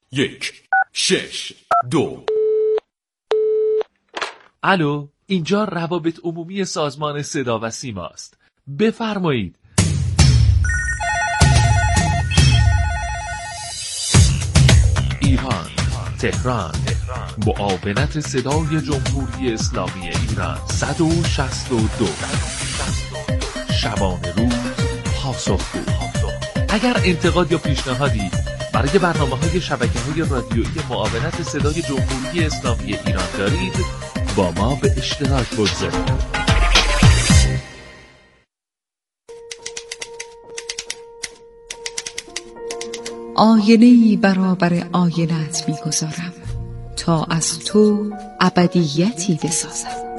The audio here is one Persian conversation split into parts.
1 6 2. الو، اینجا روابط عمومی سازمان صدا و سیما است. بفرمایید. ایران، تهران، معاونت صدای جمهوری اسلامی ایران 162. شبانه روز پاسخگو. اگر انتقاد یا پیشنهادی برای برنامه‌های شبکه‌های رادیویی معاونت صدای جمهوری اسلامی ایران دارید، با ما به اشتراک بگذارید. آینه‌ای برابر آینه‌ات می‌گذارم تا از تو ابدیتی بسازم.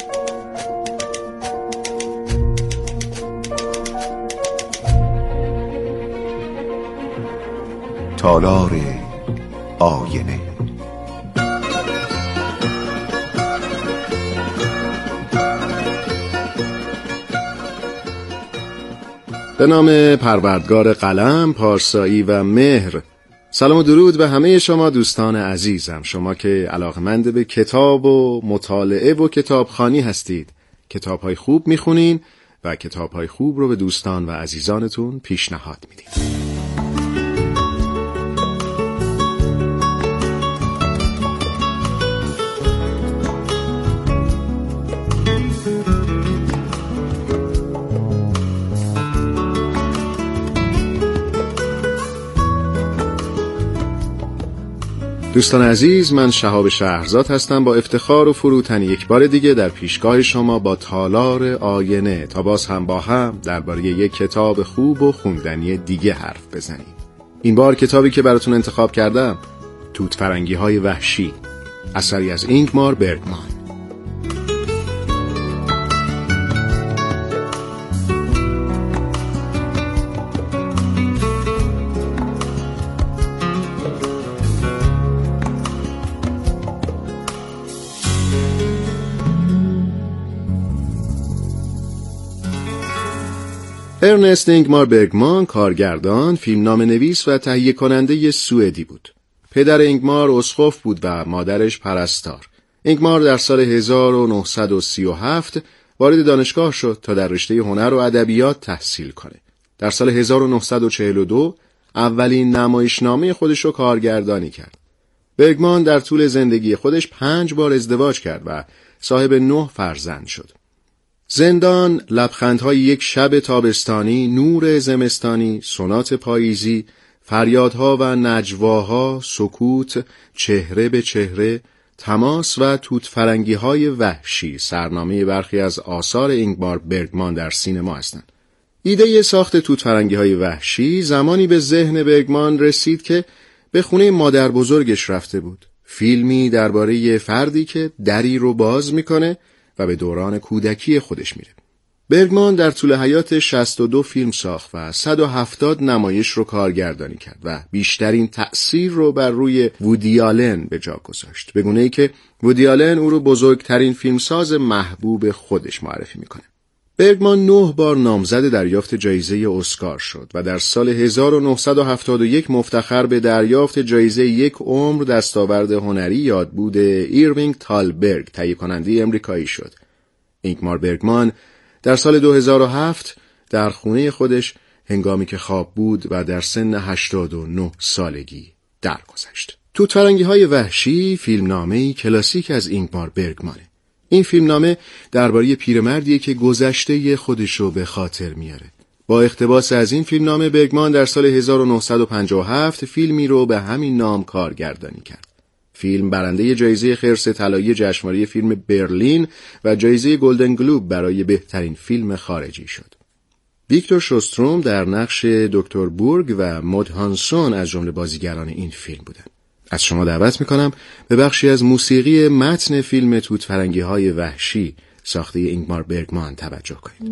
تالار آینه. به نام پروردگار قلم، پارسایی و مهر. سلام و درود به همه شما دوستان عزیزم، شما که علاقمند به کتاب و مطالعه و کتابخوانی هستید، کتاب‌های خوب میخونین و کتاب‌های خوب رو به دوستان و عزیزانتون پیشنهاد میدید. دوستان عزیز، من شهاب شهرزاد هستم، با افتخار و فروتنی یک بار دیگه در پیشگاه شما با تالار آینه تا باز هم با هم درباره یک کتاب خوب و خوندنی دیگه حرف بزنیم. این بار کتابی که براتون انتخاب کردم، توت‌فرنگی‌های وحشی، اثری از اینگمار برگمان. ارنست اینگمار برگمان کارگردان، فیلمنامه‌نویس و تهیه کننده سوئدی بود. پدر اینگمار اسقف بود و مادرش پرستار. اینگمار در سال 1937 وارد دانشگاه شد تا در رشته هنر و ادبیات تحصیل کنه. در سال 1942 اولین نمایشنامه خودش رو کارگردانی کرد. برگمان در طول زندگی خودش 5 بار ازدواج کرد و صاحب 9 فرزند شد. زندان، لبخندهای یک شب تابستانی، نور زمستانی، سونات پاییزی، فریادها و نجواها، سکوت، چهره به چهره، تماس و توت‌فرنگی‌های وحشی سرنامه برخی از آثار اینگمار برگمان در سینما هستند. ایده ساخت توت‌فرنگی‌های وحشی زمانی به ذهن برگمان رسید که به خونه مادر بزرگش رفته بود. فیلمی درباره فردی که دری رو باز میکنه و به دوران کودکی خودش میره. برگمان در طول حیات 62 فیلم ساخت و 170 نمایش رو کارگردانی کرد و بیشترین تأثیر رو بر روی وودی آلن به جا گذاشت، به گونه‌ای که وودی آلن او رو بزرگترین فیلمساز محبوب خودش معرفی میکنه. برگمان 9 بار نامزد دریافت جایزه اسکار شد و در سال 1971 مفتخر به دریافت جایزه یک عمر دستاورد هنری یادبود ایروینگ تالبرگ تهیه کننده امریکایی شد. اینگمار برگمان در سال 2007 در خونه خودش هنگامی که خواب بود و در سن 89 سالگی درگذشت. توت‌فرنگی‌های وحشی فیلمنامه‌ای کلاسیک از اینگمار برگمانه. این فیلمنامه درباره پیرمردیه که گذشته خودشو به خاطر میاره. با اقتباس از این فیلمنامه برگمان در سال 1957 فیلمی رو به همین نام کارگردانی کرد. فیلم برنده جایزه خرس طلایی جشنواره فیلم برلین و جایزه گلدن گلوب برای بهترین فیلم خارجی شد. ویکتور شوستروم در نقش دکتر بورگ و مود هانسون از جمله بازیگران این فیلم بودند. از شما دعوت میکنم به بخشی از موسیقی متن فیلم توت‌فرنگی‌های وحشی ساخته اینگمار برگمان توجه کنید.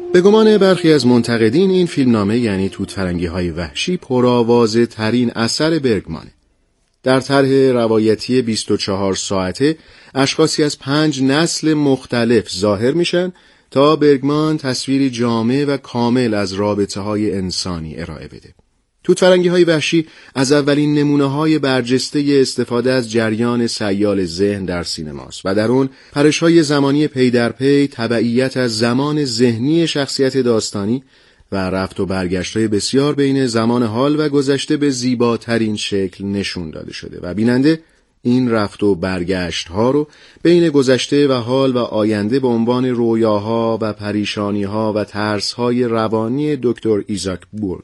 به گمان برخی از منتقدین این فیلمنامه یعنی توت‌فرنگی‌های وحشی پرآوازه ترین اثر برگمانه. در طرح روایتی 24 ساعته اشخاصی از 5 نسل مختلف ظاهر میشن تا برگمان تصویری جامع و کامل از رابطه‌های انسانی ارائه بده. توت‌فرنگی‌های وحشی از اولین نمونه‌های برجسته استفاده از جریان سیال ذهن در سینماست و در اون پرش‌های زمانی پی در پی، تبعیت از زمان ذهنی شخصیت داستانی و رفت و برگشت‌های بسیار بین زمان حال و گذشته به زیباترین شکل نشون داده شده و بیننده این رفت و برگشت‌ها رو بین گذشته و حال و آینده به عنوان رویاها و پریشانی‌ها و ترس‌های روانی دکتر ایزاک بورگ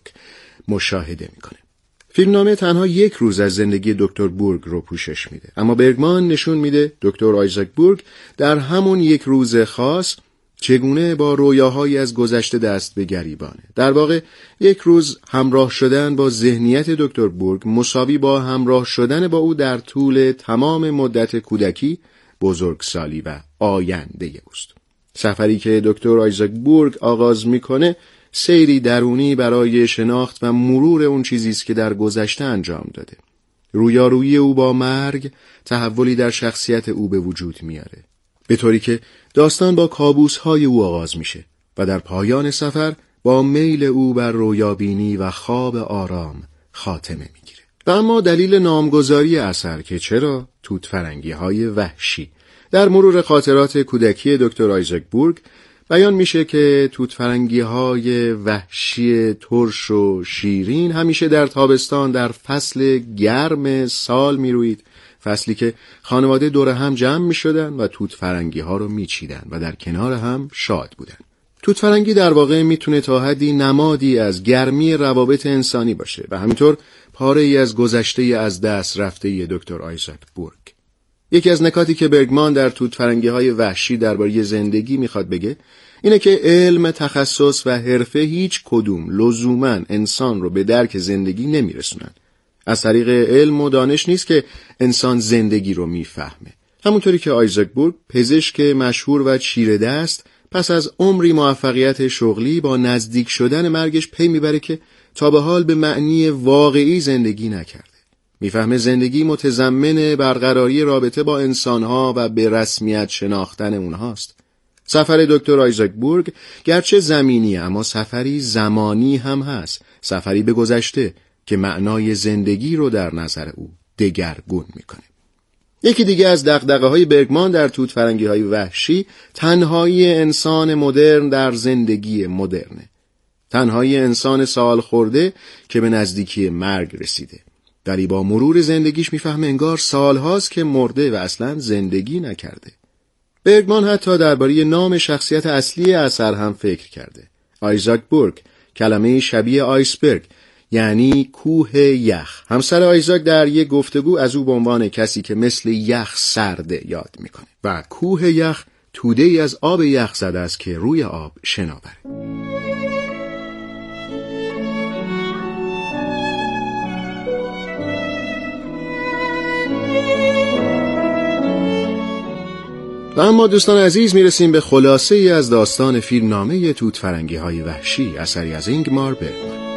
مشاهده میکنه. فیلمنامه تنها یک روز از زندگی دکتر بورگ رو پوشش میده، اما برگمان نشون میده دکتر ایزاک بورگ در همون یک روز خاص چگونه با رویاهایی از گذشته دست به گریبانه. در واقع یک روز همراه شدن با ذهنیت دکتر بورگ مساوی با همراه شدن با او در طول تمام مدت کودکی، بزرگسالی و آینده اوست. سفری که دکتر ایزاک بورگ آغاز میکنه سیری درونی برای شناخت و مرور اون چیزی است که در گذشته انجام داده. رویارویی او با مرگ تحولی در شخصیت او به وجود میاره، به طوری که داستان با کابوس‌های او آغاز میشه و در پایان سفر با میل او بر رویابینی و خواب آرام خاتمه میگیره. و اما دلیل نامگذاری اثر که چرا توت‌فرنگی‌های وحشی، در مرور خاطرات کودکی دکتر ایزاک بورگ بیان میشه که توت‌فرنگی‌های وحشی ترش و شیرین همیشه در تابستان در فصل گرم سال میروید، فصلی که خانواده دور هم جمع میشدن و توت‌فرنگی‌ها رو میچیدن و در کنار هم شاد بودن. توت‌فرنگی در واقع میتونه تا حدی نمادی از گرمی روابط انسانی باشه و همینطور پاره‌ای از گذشته از دست رفته دکتر ایزاک بورگ. یکی از نکاتی که برگمان در توت‌فرنگی‌های وحشی درباره زندگی میخواد بگه اینه که علم، تخصص و حرفه هیچ کدوم لزوماً انسان رو به درک زندگی نمیرسونن. از طریق علم و دانش نیست که انسان زندگی رو میفهمه. همونطوری که ایزاک بورگ، پزشک مشهور و چیره دست، پس از عمری موفقیت شغلی با نزدیک شدن مرگش پی میبره که تا به حال به معنی واقعی زندگی نکرده. میفهمه زندگی متضمن برقراری رابطه با انسانها و به رسمیت شناختن اونهاست. سفر دکتر ایزاک بورگ گرچه زمینی اما سفری زمانی هم هست، سفری به گذشته که معنای زندگی رو در نظر او دگرگون میکنه. یکی دیگه از دغدغه‌های برگمان در توت‌فرنگی‌های وحشی تنهایی انسان مدرن در زندگی مدرنه. تنهایی انسان سال خورده که به نزدیکی مرگ رسیده. دری با مرور زندگیش میفهمه انگار سالهاست که مرده و اصلاً زندگی نکرده. برگمان حتی درباره نام شخصیت اصلی اثر هم فکر کرده. ایزاک بورگ، کلمه شبیه آیسبرگ، یعنی کوه یخ. همسر ایزاک در یک گفتگو از او به عنوان کسی که مثل یخ سرده یاد میکنه و کوه یخ توده‌ای از آب یخ زده است که روی آب شناوره. و اما دوستان عزیز میرسیم به خلاصه ای از داستان فیلمنامه توت‌فرنگی‌های وحشی، اثری از اینگمار برگمان.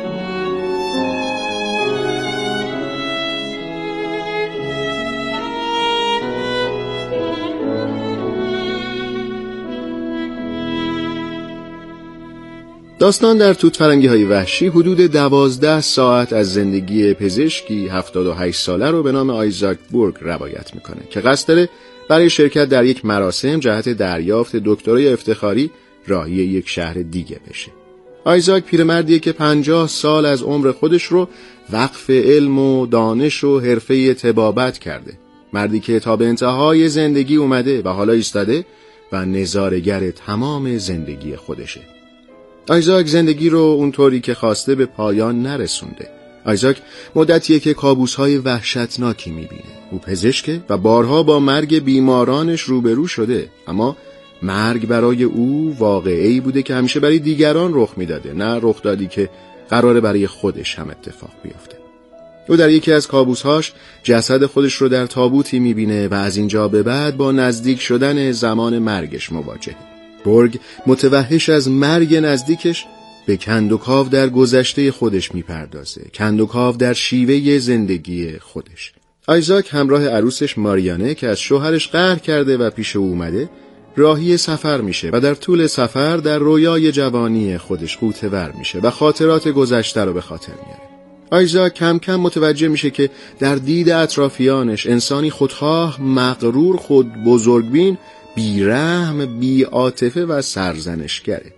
داستان در توت‌فرنگی‌های وحشی حدود 12 ساعت از زندگی پزشکی 78 ساله رو به نام ایزاک بورگ روایت میکنه که قصد داره برای شرکت در یک مراسم جهت دریافت دکترای افتخاری راهی یک شهر دیگه بشه. ایزاک پیرمردیه که 50 سال از عمر خودش رو وقف علم و دانش و حرفه طبابت کرده. مردی که تا به انتهای زندگی اومده و حالا ایستاده و نظاره‌گر تمام زندگی خودشه. ایزاک زندگی رو اونطوری که خواسته به پایان نرسونده. ایزاک مدتیه که کابوس‌های وحشتناکی می‌بینه. او پزشکه و بارها با مرگ بیمارانش روبرو شده، اما مرگ برای او واقعی بوده که همیشه برای دیگران رخ میداده، نه رخ دادی که قراره برای خودش هم اتفاق بیفته. او در یکی از کابوس‌هاش جسد خودش رو در تابوتی می‌بینه و از اینجا به بعد با نزدیک شدن زمان مرگش مواجهه. برگ متوحش از مرگ نزدیکش به کندوکاو در گذشته خودش میپردازه، کندوکاو در شیوه زندگی خودش. آیزاک همراه عروسش ماریانه که از شوهرش قهر کرده و پیش او اومده راهی سفر میشه و در طول سفر در رویای جوانی خودش غوطه‌ور میشه و خاطرات گذشته رو به خاطر میاره. آیزاک کم کم متوجه میشه که در دید اطرافیانش انسانی خودخواه، مغرور، خود بزرگبین، بیرحم، بی‌عاطفه و سرزنشگره.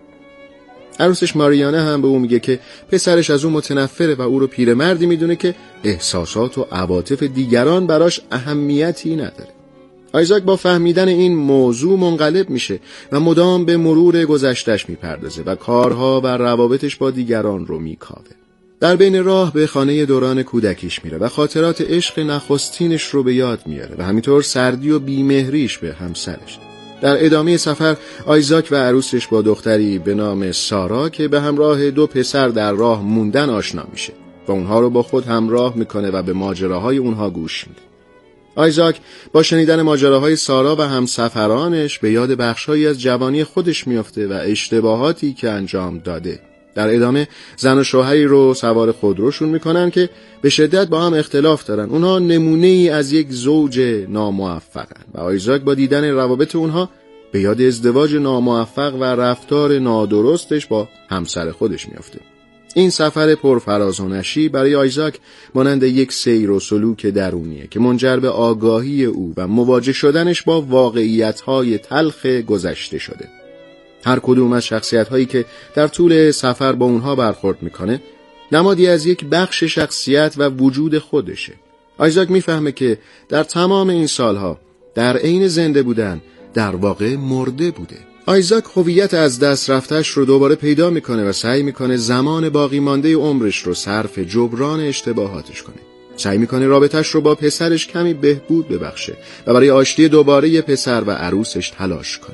عروسش ماریانه هم به او میگه که پسرش از او متنفره و او رو پیرمردی میدونه که احساسات و عواطف دیگران براش اهمیتی نداره. آیزاک با فهمیدن این موضوع منقلب میشه و مدام به مرور گذشتش میپردازه و کارها و روابطش با دیگران رو میکاوه. در بین راه به خانه دوران کودکیش میره و خاطرات عشق نخستینش رو به یاد میاره و همینطور سردی و بیمهریش به همسرش. در ادامه سفر آیزاک و عروسش با دختری به نام سارا که به همراه 2 پسر در راه موندن آشنا میشه و اونها رو با خود همراه میکنه و به ماجراهای اونها گوش میده. آیزاک با شنیدن ماجراهای سارا و همسفرانش به یاد بخشایی از جوانی خودش میفته و اشتباهاتی که انجام داده. در ادامه زن و شوهری رو سوار خودروشون میکنن که به شدت با هم اختلاف دارن. اونها نمونه ای از یک زوج ناموفقن و آیزاک با دیدن روابط اونها به یاد ازدواج ناموفق و رفتار نادرستش با همسر خودش میفته. این سفر پرفراز و نشیب برای آیزاک مانند یک سیر و سلوک درونیه که منجر به آگاهی او و مواجه شدنش با واقعیت‌های تلخ گذشته شده. هر کدوم از شخصیت‌هایی که در طول سفر با اونها برخورد میکنه نمادی از یک بخش شخصیت و وجود خودشه. آیزاک میفهمه که در تمام این سالها در عین زنده بودن در واقع مرده بوده. آیزاک هویت از دست رفتش رو دوباره پیدا میکنه و سعی میکنه زمان باقی مانده عمرش رو صرف جبران اشتباهاتش کنه. سعی میکنه رابطش رو با پسرش کمی بهبود ببخشه و برای آشتی دوباره پسر و عروسش تلاش کنه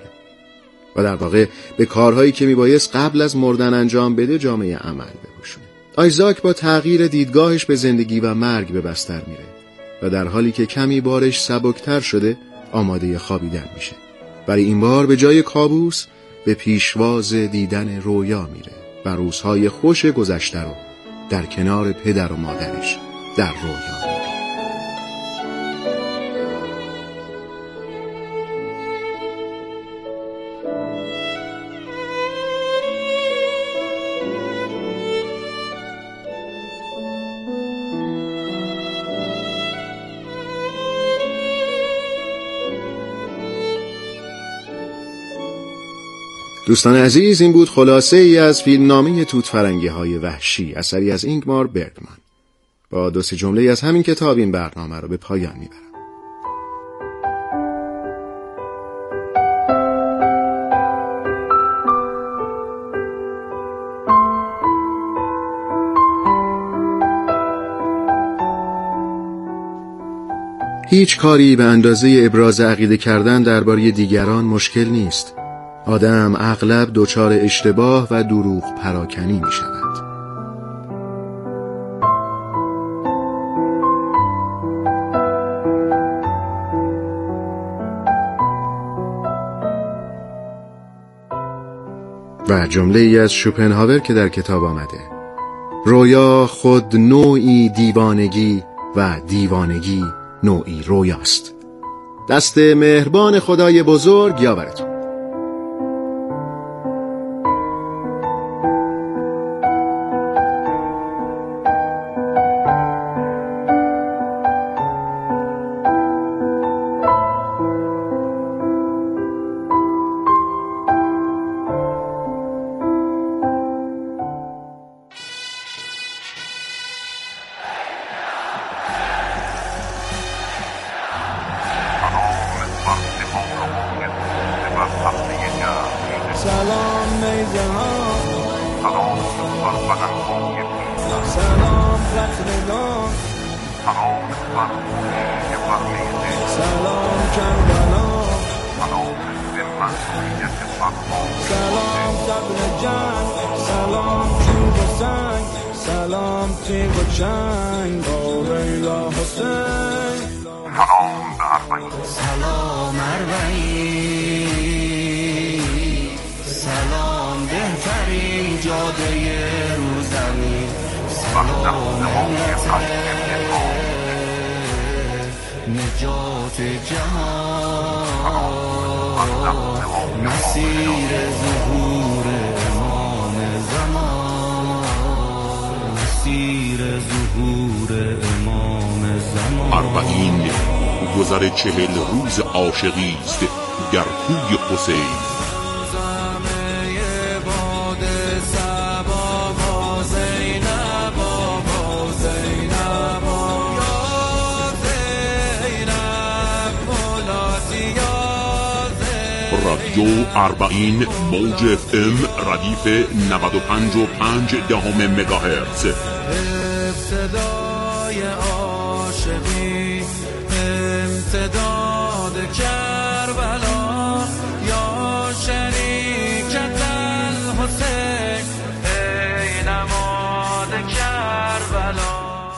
و در واقع به کارهایی که میبایست قبل از مردن انجام بده جامعه عمل بپوشونه. آیزاک با تغییر دیدگاهش به زندگی و مرگ به بستر میره و در حالی که کمی بارش سبکتر شده آماده خوابیدن میشه. برای این بار به جای کابوس به پیشواز دیدن رویا میره و روزهای خوش گذشته رو در کنار پدر و مادرش در رویا میره. دوستان عزیز، این بود خلاصه ای از فیلمنامه توت‌فرنگی های وحشی، اثری از اینگمار برگمان. با 2-3 جمله از همین کتاب این برنامه رو به پایان میبرم. هیچ کاری به اندازه ابراز عقیده کردن درباره دیگران مشکل نیست. آدم اغلب دچار اشتباه و دروغ پراکنی می شود. و جمله ای از شوپنهاور که در کتاب آمده: رویا خود نوعی دیوانگی و دیوانگی نوعی رویاست. دست مهربان خدای بزرگ یاورتون. سلام میزهان، سلام قتلگان، سلام کربلا، سلام قبل جنگ، سلام چوب و سنگ، سلام تیغ و چنگ با لیلا حسین. سلام اربعین، نجات جهان مسیر ظهور امام زمان مسیر ظهور امام زمان. اربعین گذر 40 روز عاشقی است در کوی حسین. رادیو اربعین موج FM ردیف 95.5 مگاهرتز. ابتدای عاشقی امتداد کربلا یا شریکت الحسین ای نماد کربلا.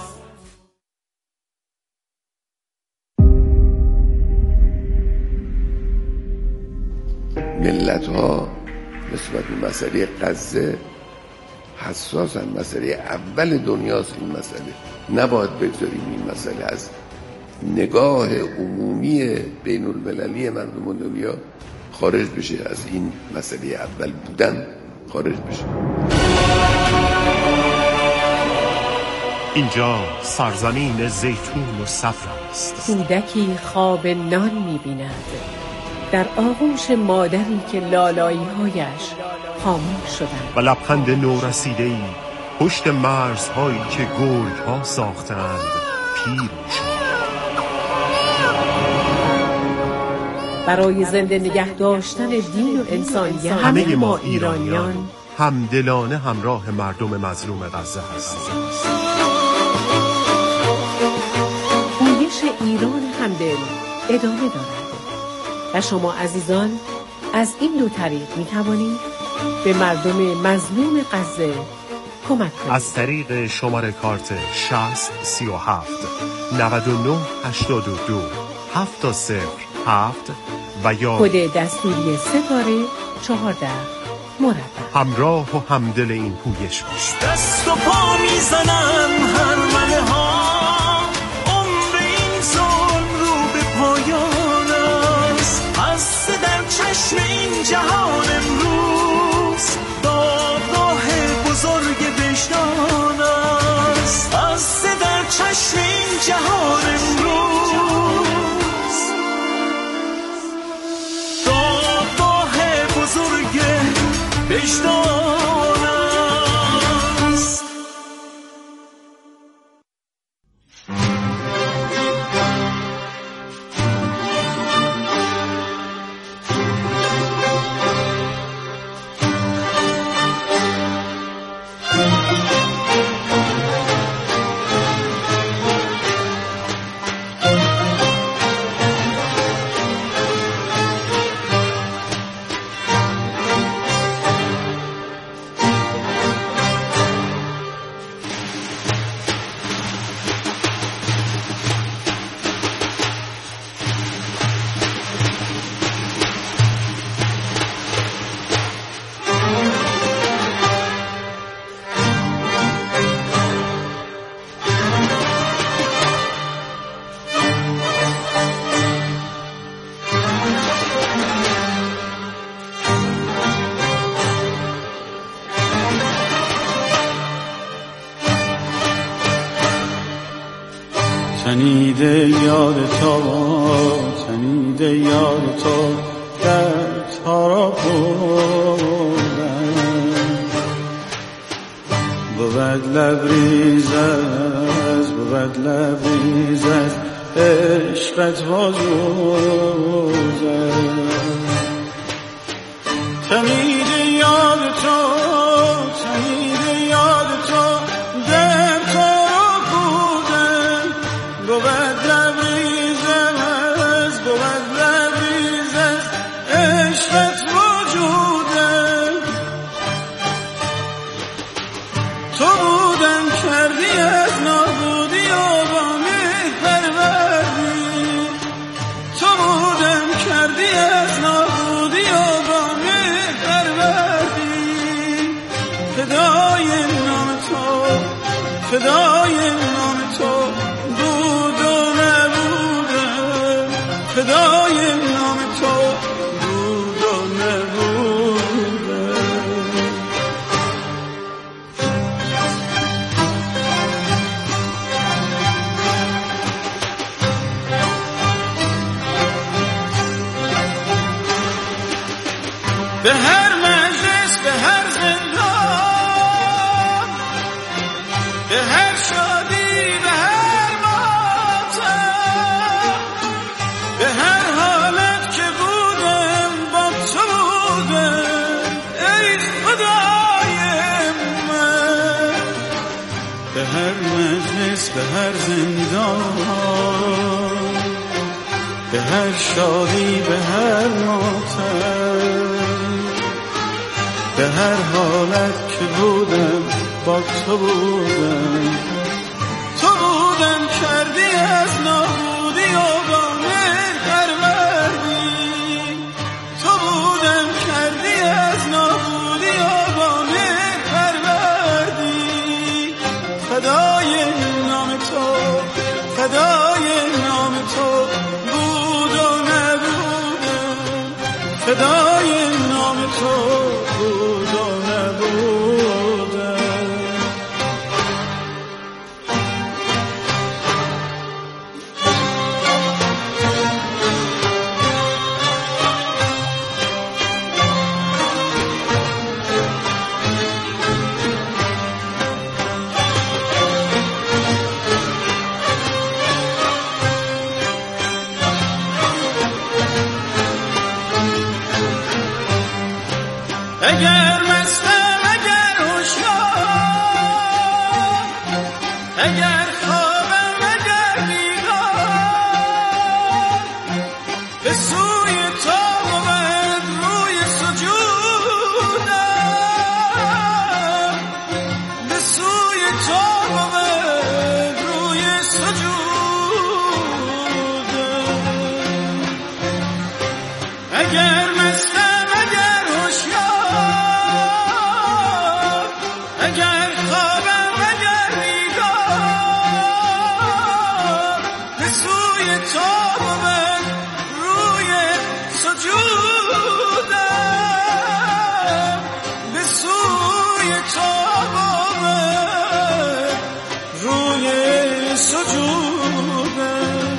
ملت ها نسبت به مسئله غزه حساسن. مسئله اول دنیاست این مسئله. نباید بگذاریم این مسئله از نگاه عمومی بین المللی مردم دنیا خارج بشه، از این مسئله اول بودن خارج بشه. اینجا سرزمین زیتون و صفر است. کودکی خواب نان می‌بیند در آغوش مادری که لالایی‌هایش خاموش شدند و لبخند نورسیده‌ای پشت مرزهایی که گرگ‌ها ساختند پیر شد. برای زنده نگه داشتن دین و انسانیت همه ما ایرانیان همدلانه همراه مردم مظلوم غزه هستیم. پویش ایران همدل ادامه دارد و شما عزیزان از این دو طریق می توانید به مردم مظلوم غزه کمک کنید. از طریق شماره کارت 60 37 99 82 707 و یا کد دستوری ستاره 14 مربع. همراه و همدل این پویش باشید. دست و پا میزنن هرمله ها، عمر این ظلم رو به پایان است. هسته در چشم این جهان امروز دادگاه بزرگ وجدان است. هسته در چشم این جهان امروز دادگاه بزرگ وجدان است. تنیده یاد تو در تارا بودن بود لبریز از عشقت بازوزه. تنیده یاد تو در تارا بودن بود لبریز از عشقت وجودم. تو بودن کردی از نابودی و با مهر پروردی. تو بودن فدای نام تو بود و نبودم، فدای نام تو بود و نبودم. به هر مجلس، به هر زندان، به هر شادی، به هر ماتم، به هر حالت که بودم با تو بودم ای خدای من. به هر مجلس، به هر زندان، به هر شادی، به هر ماتم، به هر حالت که بودم با تو بودم. تو بودم کردی از نابودی آبانه پروردی، تو بودم کردی از نابودی آبانه پروردی. فدای نام تو، فدای نام تو بود و نبودم، فدای نام تو بود و نبودم. اگر مستم، اگر هوشیار، اگر خوابم، اگر بیدار، به سوی تو بود روی سجودم، به سوی تو بود روی سجودم. اگر مستم، اگر هوشیار، اگر خوابم، اگر بیدار، به سوی تو بود روی سجودم، به سوی تو بود روی سجودم.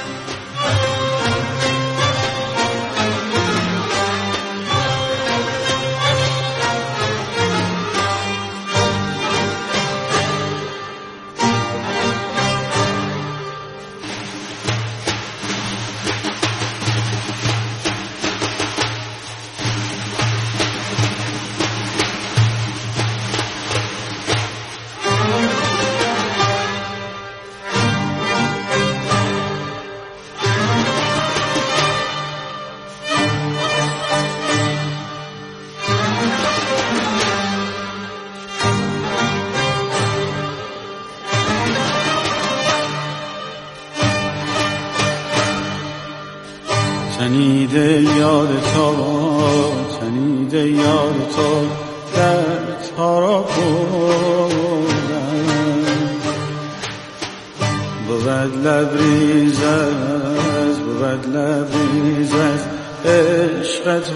تنیده یاد تو، تنیده یاد تو در تارا بودم. بود لبریز از، بود لبریز از عشقت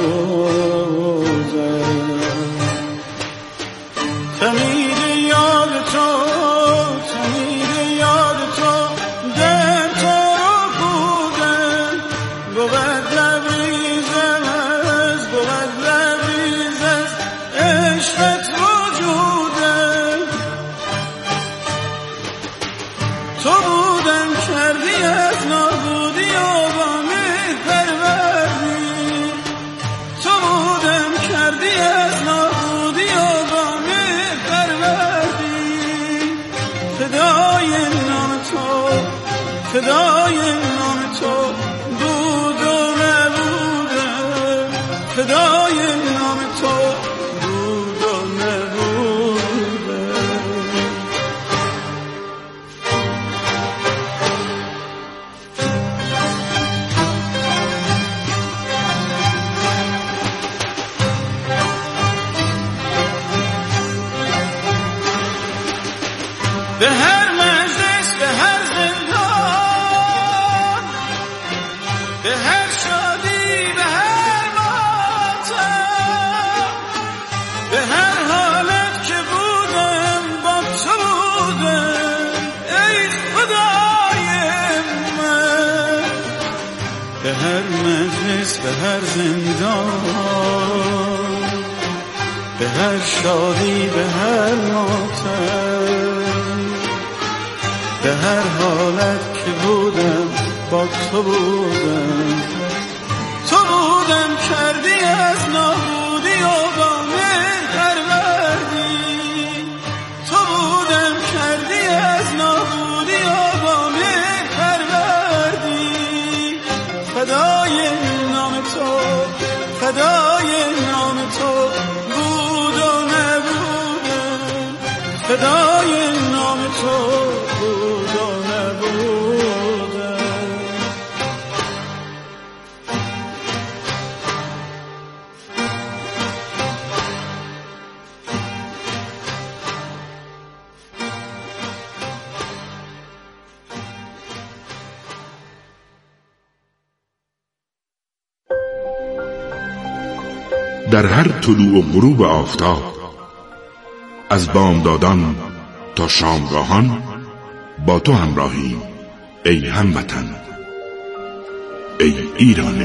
وجودم. تنیده یاد تو، تنیده یاد تو در تارا بودم. بود لبریز از، بود لبریز از عشقت وجودم. تو بودم کردی از نابودی آبانه پروردی، تو بودم کردی از نابودی آبانه پروردی. فدای نام تو، فدای نام تو بود و نبودم، فدای نام تو بود و نبودم. به هر مجلس، به هر زندان، به هر شادی، به هر ماتم، به هر حالت که بودم با تو بودم ای خدای من. به هر مجلس، به هر زندان، به هر شادی، به هر ماتم، به هر حالت که بودم با تو بودم. تو بودم کردی از نابودی و با من پروردی. تو بودم کردی از نابودی و با من پروردی. فدای نام تو، فدای نام تو بود و نبودم. فدای نام تو بود و نبودم. در هر طلوع و غروب آفتاب، از بامدادان تا شامگاهان با تو همراهیم ای هموطن، ای ایران.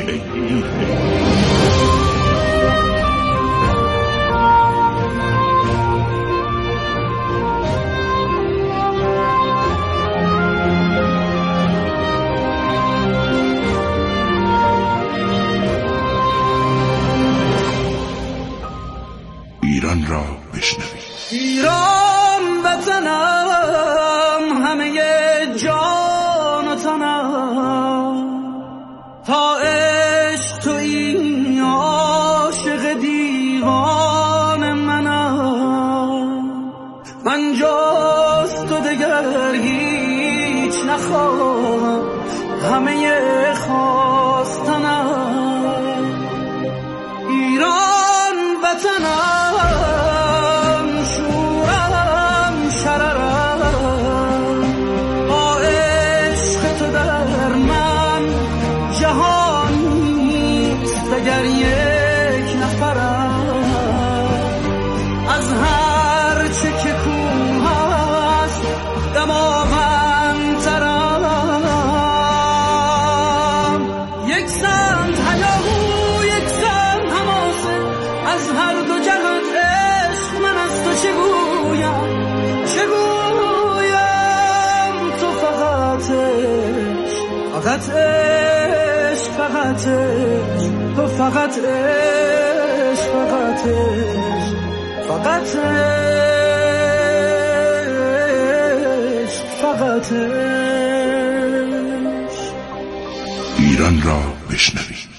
ایران را بشنوید. ایران وطنم، همه جان و تنم، تا عشق تویی عاشق دیوان منم. من جز تو دگر هیچ نخواهم، همه خواستنم. ایران وطنم، شورم شررم، با عشق تو در من جهان نیست دگر یک نفرم. از هر چه که کوه است دماغندترم. یک سمت هیاهو، یک سمت حماسه، از هر دو جهان عشق من از تو چه گویم، چه گویم. تو فقط عشق، فقط عشق، فقط عشق. تو فقط عشق، فقط عشق، فقط عشق، فقط عشق. ایران را بشنوید.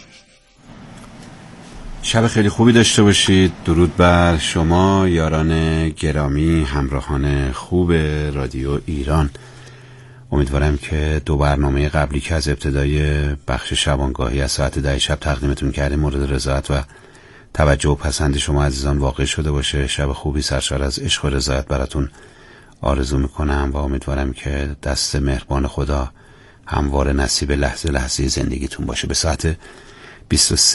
شب خیلی خوبی داشته باشید. درود بر شما یاران گرامی، همراهان خوب رادیو ایران. امیدوارم که دو برنامه قبلی که از ابتدای بخش شبانگاهی از ساعت 10 شب تقدیمتون کردیم مورد رضایت و توجه و پسند شما عزیزان واقع شده باشه. شب خوبی سرشار از عشق و رضایت براتون آرزو میکنم و امیدوارم که دست مهربان خدا همواره نصیب لحظه لحظه زندگیتون باشه. به ساعت 23